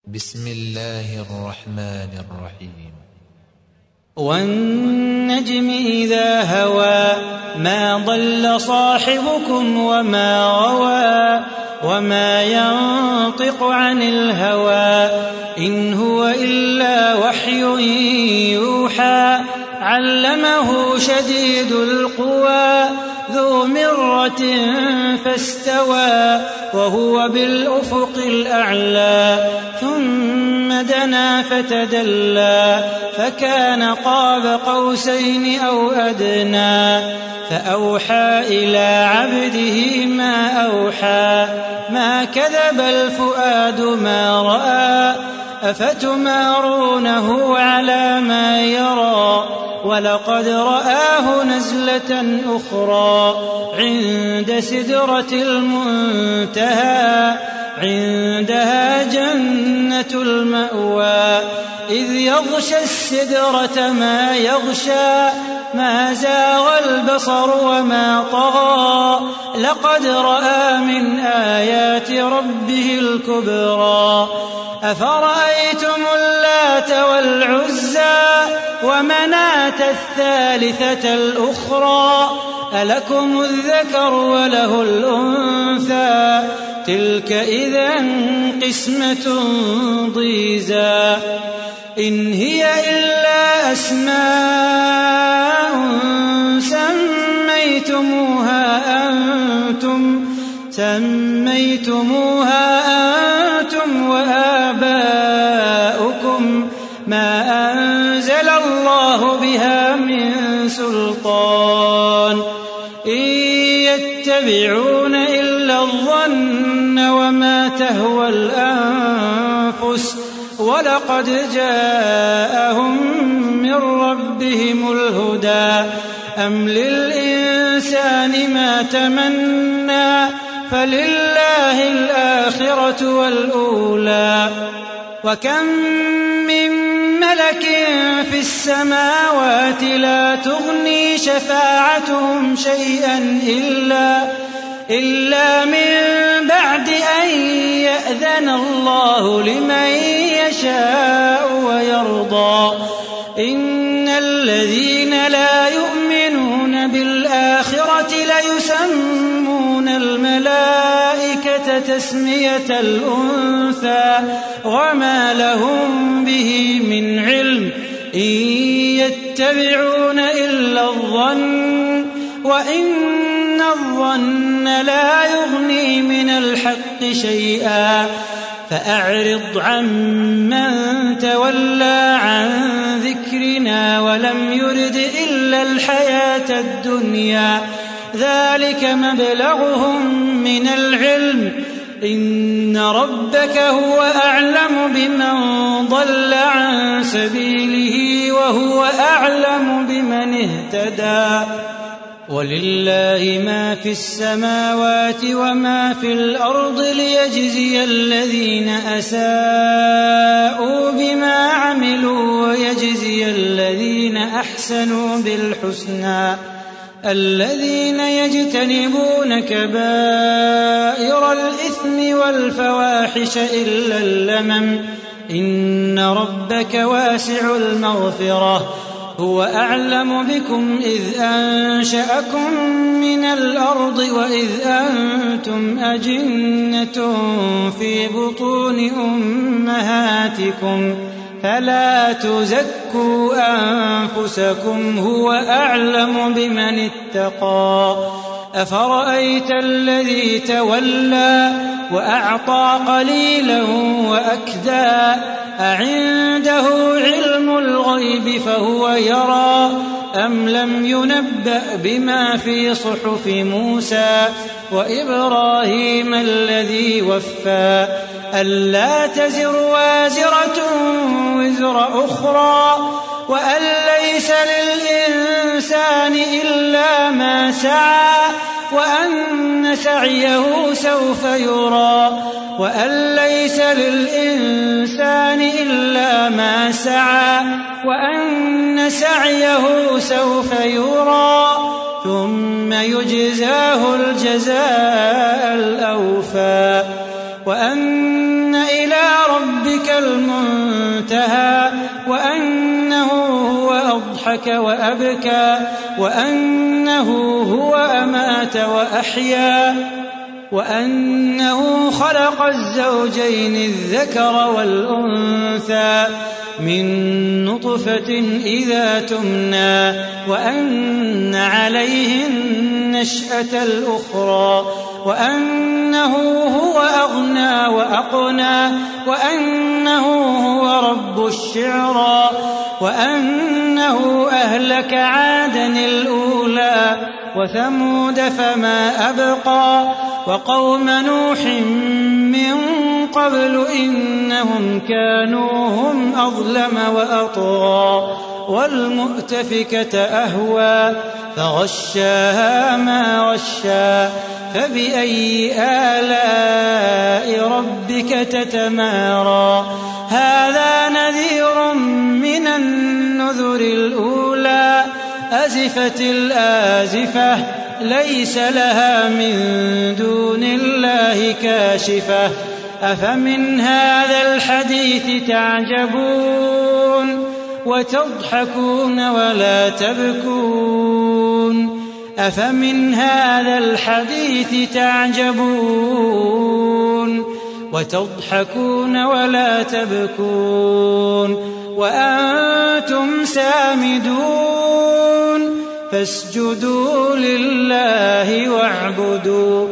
بسم الله الرحمن الرحيم. والنجم إذا هوى ما ضل صاحبكم وما غوى وما ينطق عن الهوى إن هو إلا وحي يوحى علمه شديد القوى ذو مرة فاستوى وهو بالأفق الأعلى ثم دنا فتدلى فكان قاب قوسين أو أدنى فأوحى إلى عبده ما أوحى ما كذب الفؤاد ما رأى أفتمارونه على ما يرى ولقد رآه نزلة أخرى عند سدرة المنتهى عندها جنة المأوى إذ يغشى السدرة ما يغشى ما زاغ البصر وما طغى لقد رأى من آيات ربه الكبرى أفرأيتم اللات والعزى ومناة الثالثة الأخرى ألكم الذكر وله الأنثى تلك إذا قسمة ضيزى إن هي إلا أسماء سميتموها أنتم وآباؤكم ما أنزل الله بها من سلطان إن يتبعون إلا الظن وما تهوى الأنفس ولقد جاءهم من ربهم الهدى أم للإنسان ما تمنى فلله الآخرة والأولى وكم من ملك في السماوات لا تغني شفاعتهم شيئا إلا من بعد أن يأذن الله لمن يشاء ويرضى إن الذين لا يؤمنون بالآخرة ليسمون الملائكة تسمية الأنثى وما لهم به من علم إن يتبعون إلا الظن وإن الظن لا يغني من الحق شيئا فأعرض عمن تولى عن ذكرنا ولم يرد إلا الحياة الدنيا ذلك مبلغهم من العلم إن ربك هو أعلم بمن ضل عن سبيله وهو أعلم بمن اهتدى ولله ما في السماوات وما في الأرض ليجزي الذين أساءوا بما عملوا ويجزي الذين أحسنوا بالحسنى الذين يجتنبون كبائر الإثم والفواحش إلا اللمم إن ربك واسع المغفرة هو أعلم بكم إذ أنشأكم من الأرض وإذ أنتم أجنة في بطون أمهاتكم فلا تزكوا أنفسكم هو أعلم بمن اتقى أفرأيت الذي تولى وأعطى قليلا وأكدى أعنده علم الغيب فهو يرى أم لم ينبأ بما في صحف موسى وإبراهيم الذي وفى ألا تزر وازرة وزر أخرى وأن ليس للإنسان إلا ما سعى وأن سعيه سوف يرى وأن ليس للإنسان إلا ما سعى وأن سعيه سوف يرى ثم يجزاه الجزاء الأوفى وأن إلى ربك المنتهى وأنه هو أضحك وأبكى وأنه هو أمات وأحيا وأنه خلق الزوجين الذكر والأنثى من نطفة إذا تمنى وأن عليه النشأة الأخرى وأنه هو أغنى وأقنى وأنه هو رب الشعرى وأنه أهلك عادا الأولى وثمود فما أبقى وقوم نوح من قبل إنهم كانوا هم أظلم وأطغى والمؤتفكة أهوى فغشاها ما غشى فبأي آلاء ربك تتمارى هذا نذير من النذر الأولى أزفت الآزفة ليس لها من دون الله كاشفة أفمن هذا الحديث تعجبون وتضحكون ولا تبكون أفمن هذا الحديث تعجبون وتضحكون ولا تبكون وأنتم سامدون فاسجدوا لله واعبدوا